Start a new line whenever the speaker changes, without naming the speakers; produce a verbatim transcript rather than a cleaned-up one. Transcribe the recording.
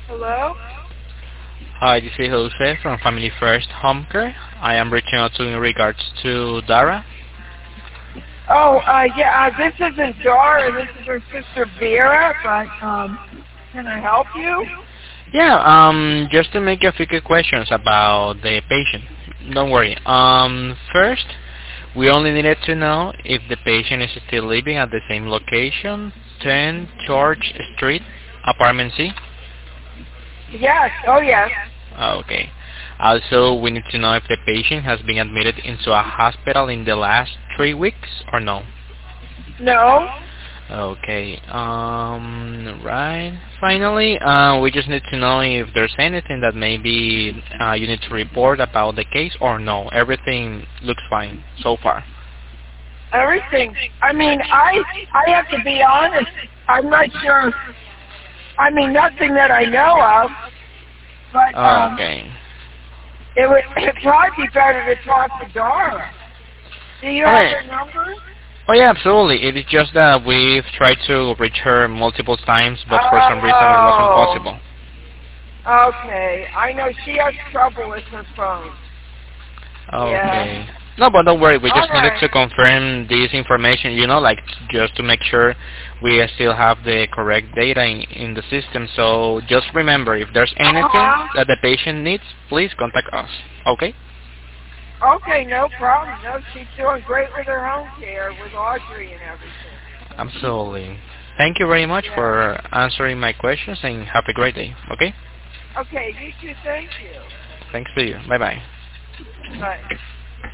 Hello?
Hi, this is Jose from Family First Home Care. I am reaching out to in regards to Dara.
Oh, uh, yeah, uh, this isn't Dara. This is her sister Vera, but, um, can I help you?
Yeah, um, just to make a few quick questions about the patient. Don't worry. Um, first, we only needed to know if the patient is still living at the same location, ten George Street, apartment C.
Yes, oh yes.
Okay. Also, we need to know if the patient has been admitted into a hospital in the last three weeks or no.
No?
Okay. Um. Right. Finally, uh, we just need to know if there's anything that maybe uh, you need to report about the case or no. Everything looks fine so far.
Everything. I mean, I, I have to be honest. I'm not sure. I mean, nothing that I know of, but, um,
Okay.
it would it'd probably be better to talk to Dara. Do you have
Okay.
her number?
Oh yeah, absolutely. It is just that we've tried to reach her multiple times, but for some reason it wasn't
Oh,
possible.
okay. I know she has trouble with her phone. Yeah.
Okay. No, but don't worry. We
All
just needed
right.
to confirm this information, you know, like just to make sure we still have the correct data in, in the system. So just remember, if there's anything
Uh-huh.
that the patient needs, please contact us. Okay?
Okay, no problem. No, she's doing great with her home care with Audrey and everything.
Absolutely. Thank you very much
Yeah.
for answering my questions and have a great day. Okay?
Okay, you too. Thank you.
Thanks to you. Bye-bye.
Bye.